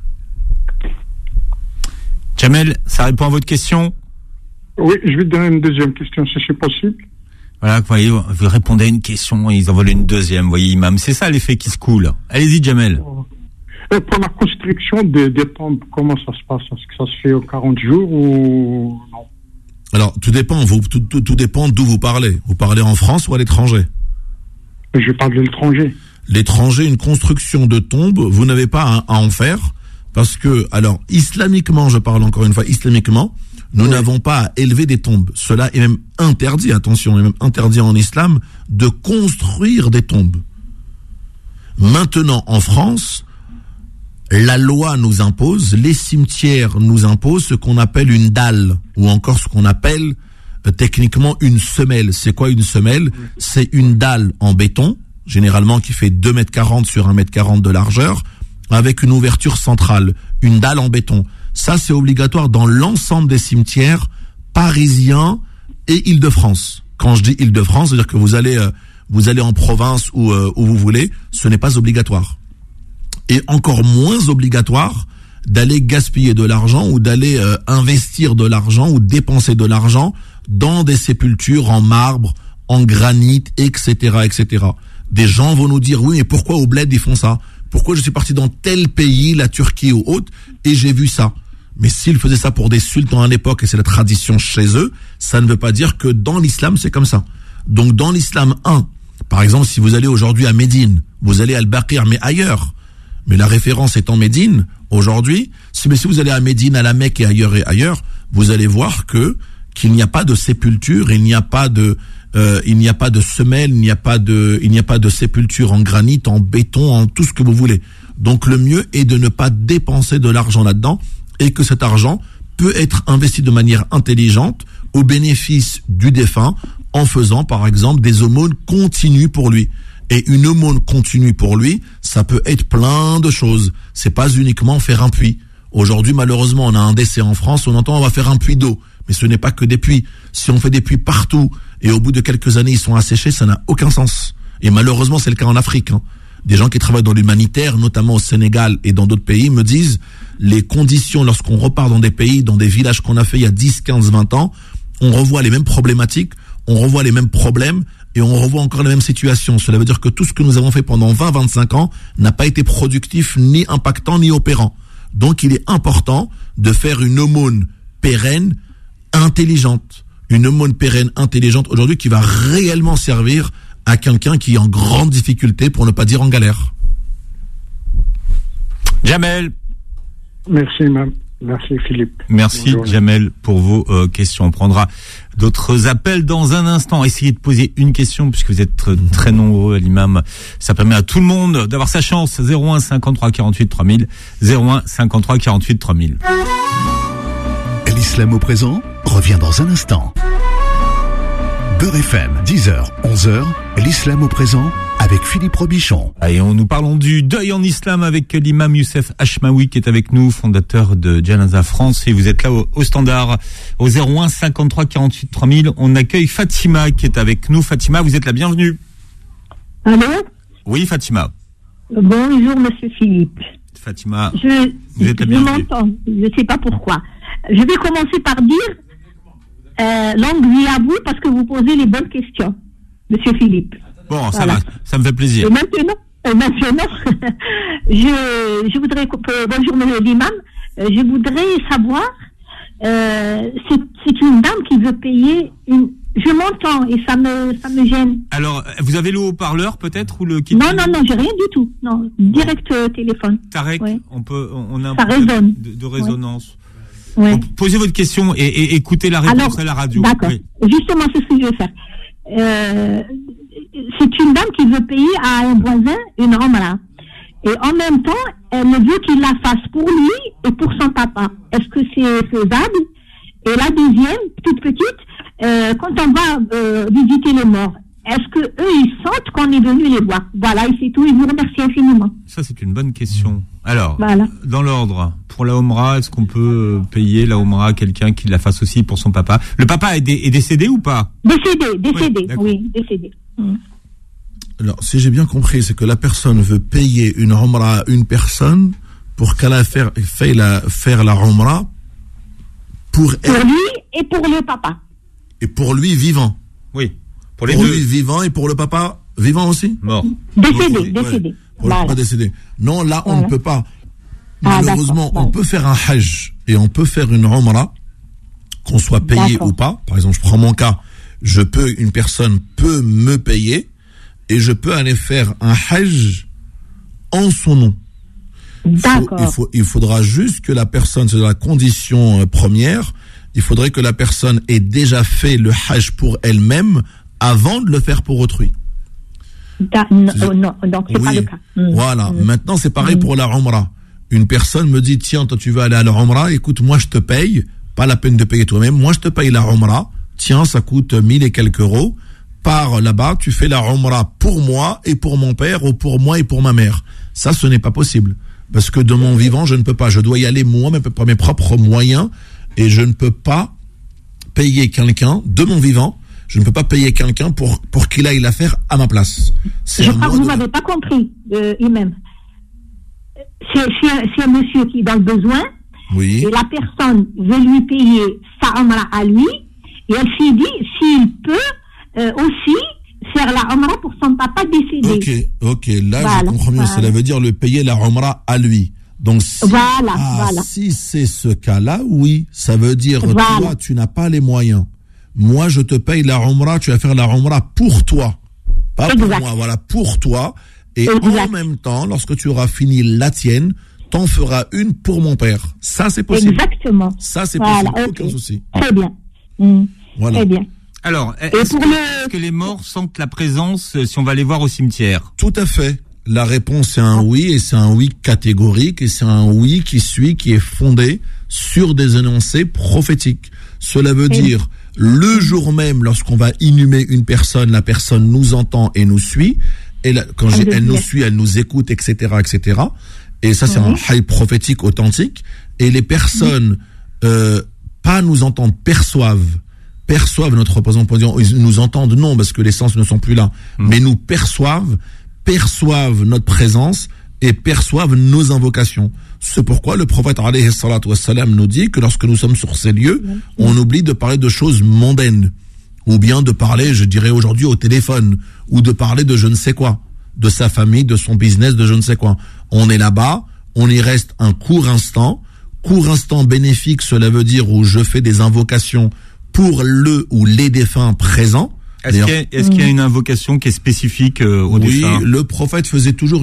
Jamel, ça répond à votre question? Oui, je vais te donner une deuxième question, si c'est possible. Voilà, vous voyez, vous répondez à une question et ils en veulent une deuxième, vous voyez, imam. C'est ça l'effet qui se coule. Allez-y, Jamel. Pour la construction des tombes, comment ça se passe? Est-ce que ça se fait aux 40 jours ou non? Alors, tout dépend, tout dépend d'où vous parlez. Vous parlez en France ou à l'étranger? Je parle de l'étranger. L'étranger, une construction de tombe, vous n'avez pas à en faire, parce que, alors, islamiquement, je parle encore une fois, islamiquement, nous n'avons pas à élever des tombes. Cela est même interdit, attention, est même interdit en islam de construire des tombes. Maintenant, en France, la loi nous impose, les cimetières nous imposent ce qu'on appelle une dalle, ou encore ce qu'on appelle techniquement une semelle. C'est quoi une semelle? C'est une dalle en béton, généralement qui fait 2,40 m sur 1,40 m de largeur, avec une ouverture centrale, une dalle en béton. Ça, c'est obligatoire dans l'ensemble des cimetières parisiens et Île-de-France. Quand je dis Île-de-France, c'est-à-dire que vous allez en province ou où vous voulez, ce n'est pas obligatoire. et encore moins obligatoire d'aller gaspiller de l'argent ou d'aller investir de l'argent ou dépenser de l'argent dans des sépultures en marbre, en granit, etc., etc. Des gens vont nous dire, oui, mais pourquoi au bled ils font ça? Pourquoi je suis parti dans tel pays, la Turquie ou autre, et j'ai vu ça? Mais s'ils faisaient ça pour des sultans à l'époque, et c'est la tradition chez eux, ça ne veut pas dire que dans l'islam, c'est comme ça. Donc dans l'islam, par exemple, si vous allez aujourd'hui à Médine, vous allez à Al-Baqir, mais ailleurs, mais la référence est en Médine, aujourd'hui, si vous allez à Médine, à la Mecque et ailleurs, vous allez voir qu'il n'y a pas de sépulture, il n'y a pas de semelle, il n'y a pas de sépulture en granit, en béton, en tout ce que vous voulez. Donc le mieux est de ne pas dépenser de l'argent là-dedans et que cet argent peut être investi de manière intelligente au bénéfice du défunt en faisant par exemple des aumônes continues pour lui. Et une aumône continue pour lui, ça peut être plein de choses. C'est pas uniquement faire un puits. Aujourd'hui, malheureusement, on a un décès en France, on entend on va faire un puits d'eau. Mais ce n'est pas que des puits. Si on fait des puits partout et au bout de quelques années ils sont asséchés, ça n'a aucun sens. Et malheureusement, c'est le cas en Afrique. Des gens qui travaillent dans l'humanitaire, notamment au Sénégal et dans d'autres pays, me disent les conditions lorsqu'on repart dans des pays, dans des villages qu'on a fait il y a 10, 15, 20 ans, on revoit les mêmes problématiques, on revoit les mêmes problèmes et on revoit encore les mêmes situations. Cela veut dire que tout ce que nous avons fait pendant 20, 25 ans n'a pas été productif, ni impactant, ni opérant. Donc il est important de faire une aumône pérenne, intelligente. Une aumône pérenne, intelligente aujourd'hui qui va réellement servir à quelqu'un qui est en grande difficulté, pour ne pas dire en galère. Jamel. Merci, merci Philippe. Merci Jamel pour vos questions. On prendra d'autres appels dans un instant. Essayez de poser une question puisque vous êtes très nombreux à l'imam. Ça permet à tout le monde d'avoir sa chance. 01 53 48 3000. 01 53 48 3000. L'islam au présent revient dans un instant. Beurre FM, 10h, 11h, l'islam au présent avec Philippe Robichon. Et nous parlons du deuil en islam avec l'imam Youssef Hachmaoui qui est avec nous, fondateur de Janaza France. Et vous êtes là au standard, au 01 53 48 3000. On accueille Fatima qui est avec nous. Fatima, vous êtes la bienvenue. Allô? Oui, Fatima. Bonjour, monsieur Philippe. Fatima, vous êtes la bienvenue. Je m'entends, je ne sais pas pourquoi. Je vais commencer par dire longue vie à vous parce que vous posez les bonnes questions, monsieur Philippe. Bon, ça va, ça me fait plaisir. Et maintenant je voudrais, bonjour l'imam, je voudrais savoir, c'est une dame qui veut payer je m'entends et ça me gêne. Alors, vous avez le haut-parleur peut-être ou le kit? Non, j'ai rien du tout. Non, direct téléphone. Tarek, ouais. on a un ça peu résonne. de résonance. Ouais. Donc, posez votre question et écoutez la réponse à la radio. D'accord. Oui. Justement, c'est ce que je vais faire. C'est une dame qui veut payer à un voisin une Omra. Et en même temps, elle veut qu'il la fasse pour lui et pour son papa. Est-ce que c'est faisable? Et la deuxième, toute petite, quand on va visiter les morts, est-ce que eux ils sentent qu'on est venu les voir? Voilà, et c'est tout. Et je vous remercie infiniment. Ça, c'est une bonne question. Alors, voilà. Dans l'ordre, pour la Omra, est-ce qu'on peut payer la Omra à quelqu'un qui la fasse aussi pour son papa? Le papa est décédé ou pas? Décédé, oui, décédé. Alors, si j'ai bien compris, c'est que la personne veut payer une Omra à une personne pour qu'elle faire la Omra pour elle. Pour lui et pour le papa. Et pour lui vivant. Oui. Pour lui vivant et pour le papa vivant aussi? Mort. Décédé. Pour le papa décédé. Non, là, on ne peut pas. Malheureusement, on peut faire un hajj et on peut faire une Omra, qu'on soit payé ou pas. Par exemple, je prends mon cas. Une personne peut me payer et je peux aller faire un hajj en son nom. D'accord. Il faudra juste que la personne, c'est la condition première, il faudrait que la personne ait déjà fait le hajj pour elle-même avant de le faire pour autrui. Non, donc c'est pas le cas. Voilà. Maintenant, c'est pareil pour la Umrah. Une personne me dit, tiens, toi tu veux aller à la Umrah, écoute, moi je te paye, pas la peine de payer toi-même, moi je te paye la Umrah, tiens, ça coûte 1000 et quelques euros, pars là-bas, tu fais la Umrah pour moi et pour mon père, ou pour moi et pour ma mère. Ça, ce n'est pas possible. Parce que de mon vivant, je ne peux pas. Je dois y aller moi, par mes propres moyens, et je ne peux pas payer quelqu'un de mon vivant. Je ne peux pas payer quelqu'un pour qu'il aille la faire à ma place. Je crois que vous m'avez pas compris, imam. c'est un monsieur qui est dans le besoin. Oui. Et la personne veut lui payer sa Umrah à lui. Et elle s'est dit, s'il peut aussi faire la Umrah pour son papa décédé. Ok. Là, je comprends mieux. Cela veut dire le payer la Umrah à lui. Donc, si c'est ce cas-là, oui. Ça veut dire, toi, tu n'as pas les moyens. Moi, je te paye la Umrah, tu vas faire la Umrah pour toi. Pas pour moi, voilà, pour toi. Et en même temps, lorsque tu auras fini la tienne, t'en feras une pour mon père. Ça, c'est possible. Exactement. Ça, c'est possible. Aucun souci. Très bien. Voilà. Très bien. Alors, est-ce que les morts sentent la présence si on va les voir au cimetière? Tout à fait. La réponse est un oui, et c'est un oui catégorique, et c'est un oui qui est fondé sur des énoncés prophétiques. Cela veut dire, le jour même, lorsqu'on va inhumer une personne, la personne nous entend et nous suit. Et elle nous suit, elle nous écoute, etc., etc. Et ça, c'est un haï prophétique authentique. Et les personnes, pas nous entendent, perçoivent notre représentation. Ils nous entendent, non, parce que les sens ne sont plus là. Mais nous perçoivent notre présence et perçoivent nos invocations. C'est pourquoi le prophète alayhi salatu wassalam nous dit que lorsque nous sommes sur ces lieux, on oublie de parler de choses mondaines. Ou bien de parler, je dirais aujourd'hui, au téléphone, ou de parler de je ne sais quoi, de sa famille, de son business, de je ne sais quoi. On est là-bas, on y reste un court instant bénéfique, cela veut dire où je fais des invocations pour le ou les défunts présents. Est-ce qu'il y a une invocation qui est spécifique aux défunts? Oui, le prophète faisait toujours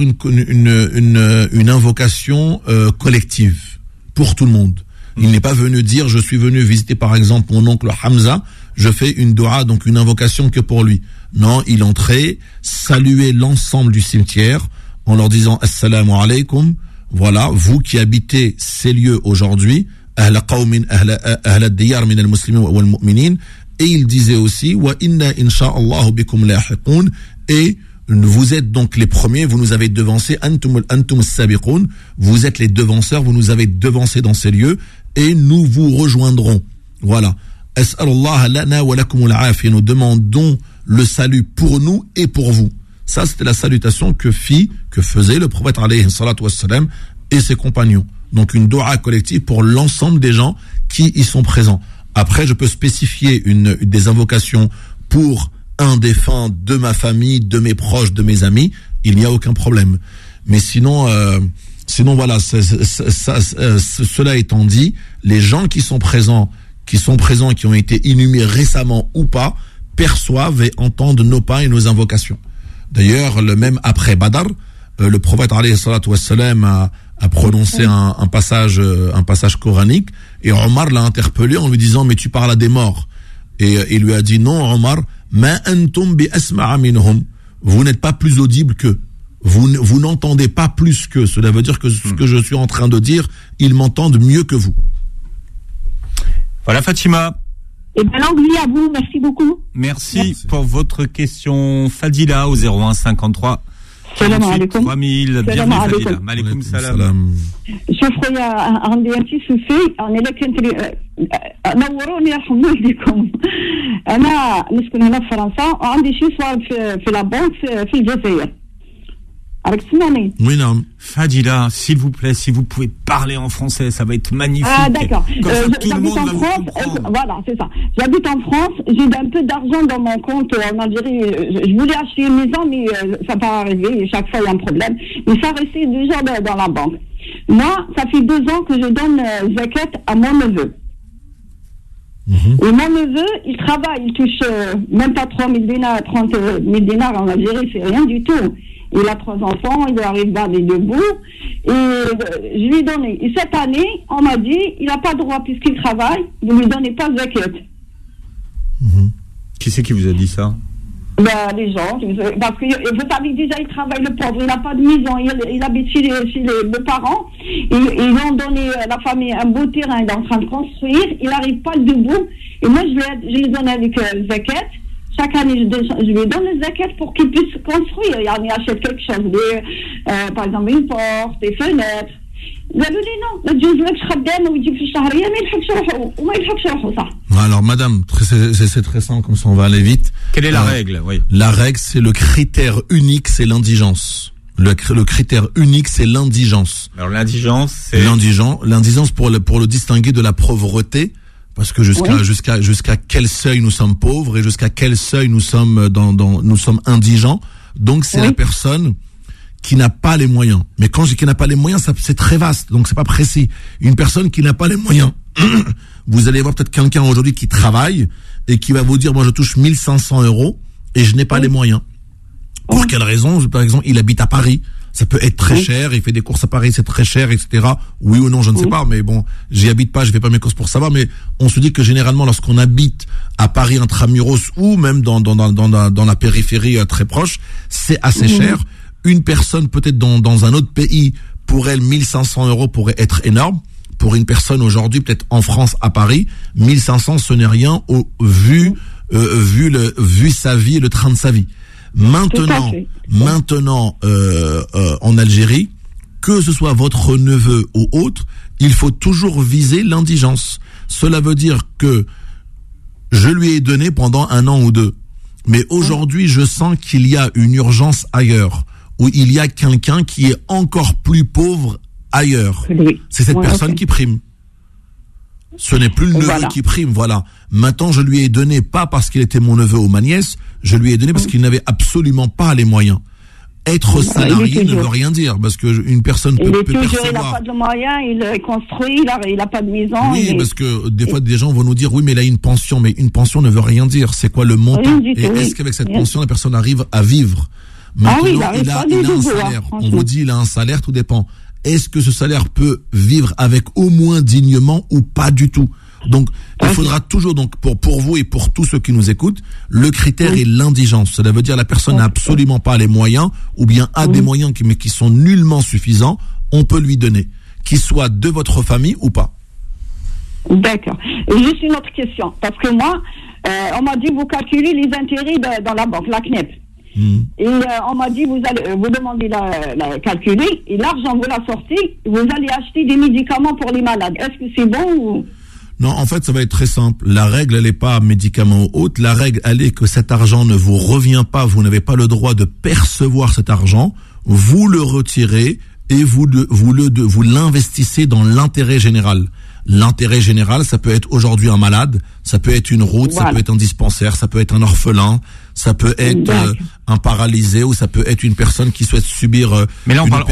une invocation collective pour tout le monde. Il n'est pas venu dire, je suis venu visiter par exemple mon oncle Hamza, je fais une dua, donc une invocation que pour lui. Non, il entrait, saluait l'ensemble du cimetière en leur disant Assalamu alaikum. Voilà, vous qui habitez ces lieux aujourd'hui, ahla qawmin, ahla diyar min al-muslimin wal mu'minin. Et il disait aussi wa inna insha'Allah bikum lahiqun. Et vous êtes donc les premiers, vous nous avez devancés, antum sabiqun. Vous êtes les devanceurs, vous nous avez devancés dans ces lieux et nous vous rejoindrons. Voilà. As'alullah lana wa lakumul afiya. Nous demandons le salut pour nous et pour vous. Ça, c'était la salutation que faisait le prophète alayhi salatu wassalam et ses compagnons. Donc une dua collective pour l'ensemble des gens qui y sont présents. Après, je peux spécifier des invocations pour un défunt de ma famille, de mes proches, de mes amis. Il n'y a aucun problème. Mais sinon voilà, cela étant dit, les gens qui sont présents, qui ont été inhumés récemment ou pas, perçoivent et entendent nos pas et nos invocations. D'ailleurs, le même après Badr, le prophète alayhi salatu wassalam a prononcé un passage coranique, et Omar l'a interpellé en lui disant mais tu parles à des morts, et il lui a dit non Omar, ma antum bi asma'a minhum, vous n'êtes pas plus audible qu'eux, vous n'entendez pas plus qu'eux. Cela veut dire que ce que je suis en train de dire, ils m'entendent mieux que vous. Voilà Fatima. Et bien longue vie à vous, merci beaucoup. Merci pour votre question. Fadila au 01 53 Salam alaikum. 3000. Bienvenue Fadila. Malikum salam. شوف خويا عندي انت سوسي انا الا كنت نوروني يرحم والديكم. انا نسكن هنا في فرنسا وعندي شي صوالب في لا بنك في الجزائر. Oui, non. Fadila, s'il vous plaît, si vous pouvez parler en français, ça va être magnifique. Ah, d'accord. J'habite en France, voilà, c'est ça. J'habite en France, j'ai un peu d'argent dans mon compte en Algérie. Je voulais acheter une maison, mais ça n'a pas arrivé. Chaque fois, il y a un problème. Mais ça restait déjà dans la banque. Moi, ça fait 2 ans que je donne zakat à mon neveu. Et mon neveu, il travaille, il touche même pas 3 000 dinars, 30 000 dinars en Algérie, c'est rien du tout. Il a 3 enfants, il arrive dans les 2 bouts, et je lui ai donné. Et cette année, on m'a dit, il n'a pas le droit, puisqu'il travaille, de ne lui donner pas de zakat. Qui c'est qui vous a dit ça? Les gens, parce que vous savez déjà, il travaille, le pauvre, il n'a pas de maison, il habite chez les parents, ils ont donné la famille un beau terrain, il est en train de construire, il n'arrive pas debout, et moi je lui donne avec zakat. Chaque année, je lui donne le zakat pour qu'il puisse construire. Il achète quelque chose, par exemple une porte, des fenêtres. Alors madame, c'est très simple, comme ça on va aller vite. Quelle est la règle? Oui. La règle, c'est le critère unique, c'est l'indigence. Le critère unique, c'est l'indigence. Alors l'indigence, c'est l'indigence pour le distinguer de la pauvreté, parce que jusqu'à quel seuil nous sommes pauvres et jusqu'à quel seuil nous sommes nous sommes indigents. Donc c'est la personne qui n'a pas les moyens. Mais quand je dis qu'il n'a pas les moyens, c'est très vaste, donc c'est pas précis. Une personne qui n'a pas les moyens. Vous allez voir peut-être quelqu'un aujourd'hui qui travaille et qui va vous dire, moi je touche 1500 € et je n'ai pas les moyens. Pour quelle raison? Par exemple, il habite à Paris. Ça peut être très cher. Il fait des courses à Paris, c'est très cher, etc. Oui ou non, je ne sais pas. Mais bon, j'y habite pas, je fais pas mes courses pour savoir. Mais on se dit que généralement, lorsqu'on habite à Paris intramuros ou même dans la périphérie très proche, c'est assez cher. Une personne peut-être dans un autre pays, pour elle, 1500 € pourrait être énorme. Pour une personne aujourd'hui, peut-être en France, à Paris, 1500, ce n'est rien vu sa vie et le train de sa vie. Maintenant, en Algérie, que ce soit votre neveu ou autre, il faut toujours viser l'indigence. Cela veut dire que je lui ai donné pendant 1 an ou 2. Mais aujourd'hui, je sens qu'il y a une urgence ailleurs, où il y a quelqu'un qui est encore plus pauvre ailleurs. C'est cette personne qui prime. Ce n'est plus le neveu qui prime, voilà. Maintenant, je lui ai donné pas parce qu'il était mon neveu ou ma nièce, je lui ai donné parce qu'il n'avait absolument pas les moyens. Être salarié ne veut rien dire, parce que une personne peut percevoir. Il n'a pas de moyens, il est construit, il n'a pas de maison. Oui, parce que des fois, des gens vont nous dire, oui, mais il a une pension, mais une pension ne veut rien dire. C'est quoi le montant? Et est-ce qu'avec cette pension, la personne arrive à vivre? Maintenant, il a un salaire. On vous dit, il a un salaire, tout dépend. Est-ce que ce salaire peut vivre avec au moins dignement ou pas du tout? Donc, il faudra toujours, donc, pour vous et pour tous ceux qui nous écoutent, le critère est l'indigence. Cela veut dire la personne n'a absolument pas les moyens, ou bien a des moyens mais qui sont nullement suffisants, on peut lui donner. Qu'il soit de votre famille ou pas. D'accord. Et juste une autre question. Parce que moi, on m'a dit, vous calculez les intérêts dans la banque, la CNEP. Et on m'a dit, vous demandez la calculer, et l'argent, vous la sortez, vous allez acheter des médicaments pour les malades. Est-ce que c'est bon ou... Non, en fait, ça va être très simple. La règle, elle n'est pas médicaments ou autre. La règle, elle est que cet argent ne vous revient pas. Vous n'avez pas le droit de percevoir cet argent. Vous le retirez et vous l'investissez dans l'intérêt général. L'intérêt général, ça peut être aujourd'hui un malade, ça peut être une route, ça peut être un dispensaire, ça peut être un orphelin, ça peut être un paralysé, ou ça peut être une personne qui souhaite subir mais là, on parle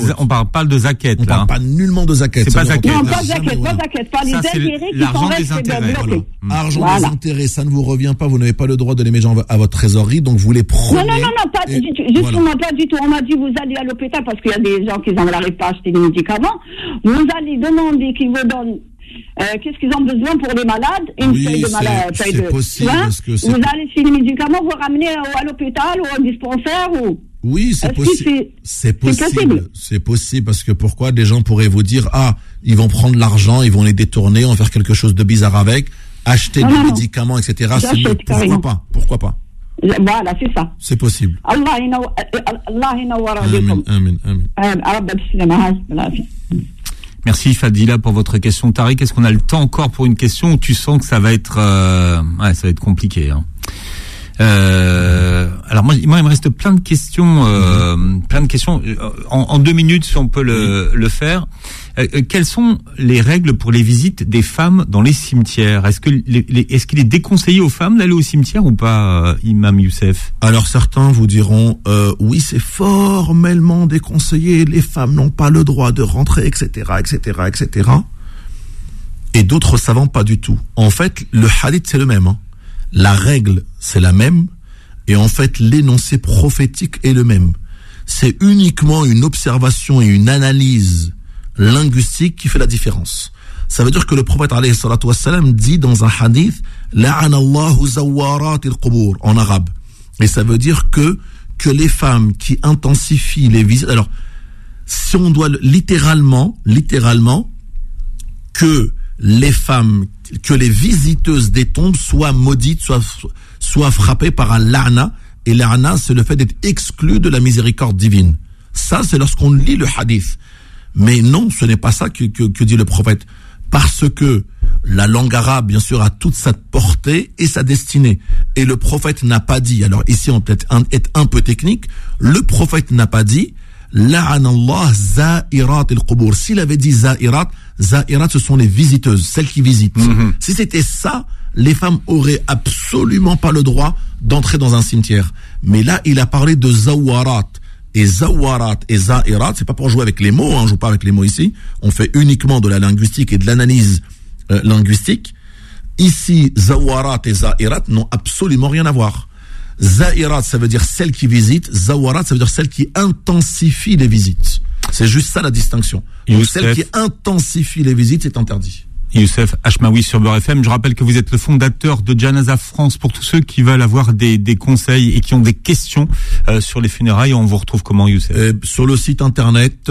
pas de zaquette. On parle pas nullement de zaquette. C'est pas zaquette. Non, pas zaquette, pas les intérêts qui sont restés bloqués. Argent des intérêts, ça ne vous revient pas, vous n'avez pas le droit de les mettre à votre trésorerie, donc vous les prenez. Non, pas du tout. Justement, pas du tout. On m'a dit, vous allez à l'hôpital, parce qu'il y a des gens qui n'arrivent pas à acheter des médicaments. Vous allez demander qu'ils vous donnent qu'est-ce qu'ils ont besoin pour les malades, une feuille de malade, feuille de soins. Vous allez chez les médicaments, vous ramenez à l'hôpital ou au dispensaire ou... Oui, c'est possible. C'est possible. C'est possible parce que pourquoi des gens pourraient vous dire, ils vont prendre l'argent, ils vont les détourner, on va faire quelque chose de bizarre avec, acheter des médicaments, etc. Pourquoi pas? Voilà, c'est ça. C'est possible. Allah inawara bikum. Amin. Merci Fadila pour votre question. Tariq, est-ce qu'on a le temps encore pour une question ou tu sens que ça va être compliqué hein. Alors moi il me reste plein de questions en 2 minutes si on peut le faire. Quelles sont les règles pour les visites des femmes dans les cimetières? Est-ce qu'il est déconseillé aux femmes d'aller au cimetière ou pas, Imam Youssef? Alors certains vous diront oui, c'est formellement déconseillé, les femmes n'ont pas le droit de rentrer, etc. Et d'autres savants pas du tout. En fait, le hadith c'est le même. La règle c'est la même et en fait l'énoncé prophétique est le même. C'est uniquement une observation et une analyse linguistique qui fait la différence. Ça veut dire que le prophète alayhi salatu wassalam dit dans un hadith la'anallahu zawarat al-qubur en arabe. Et ça veut dire que les femmes qui intensifient les visites, alors si on doit littéralement que les femmes, que les visiteuses des tombes soient maudites, soient frappées par un la'na, et la'na c'est le fait d'être exclu de la miséricorde divine. Ça c'est lorsqu'on lit le hadith. Mais non, ce n'est pas ça que dit le prophète. Parce que la langue arabe, bien sûr, a toute sa portée et sa destinée. Et le prophète n'a pas dit, alors ici on peut être un peu technique, le prophète n'a pas dit La'anallah za'irat al-qubur. S'il avait dit za'irat, ce sont les visiteuses, celles qui visitent. Si c'était ça, les femmes auraient absolument pas le droit d'entrer dans un cimetière. Mais là, il a parlé de zawarat. Et zawarat et za'irat, c'est pas pour jouer avec les mots, on joue pas avec les mots ici. On fait uniquement de la linguistique et de l'analyse linguistique. Ici, zawarat et za'irat n'ont absolument rien à voir. Za'irat, ça veut dire celle qui visite. Zawarat, ça veut dire celle qui intensifie les visites. C'est juste ça la distinction. Donc, celle qui intensifie les visites, c'est interdit. Youssef Hachmaoui sur Beurre FM. Je rappelle que vous êtes le fondateur de Janaza France. Pour tous ceux qui veulent avoir des conseils et qui ont des questions sur les funérailles, on vous retrouve comment, Youssef? Sur le site internet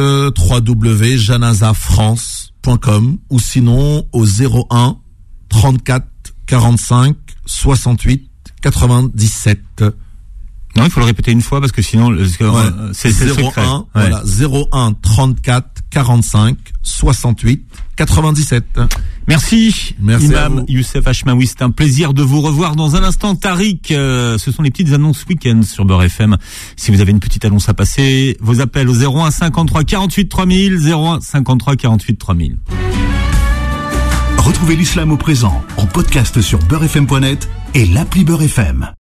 www.janazafrance.com ou sinon au 01 34 45 68 97. Non, il faut le répéter une fois parce que sinon c'est 01 voilà, 01 34 45 68 97. Merci Imam Youssef Hachmaoui, c'est un plaisir de vous revoir dans un instant. Tariq, ce sont les petites annonces week-end sur Beurre FM. Si vous avez une petite annonce à passer, vos appels au 01 53 48 3000, 01 53 48 3000. Retrouvez l'islam au présent en podcast sur beurrefm.net et l'appli Beurre FM.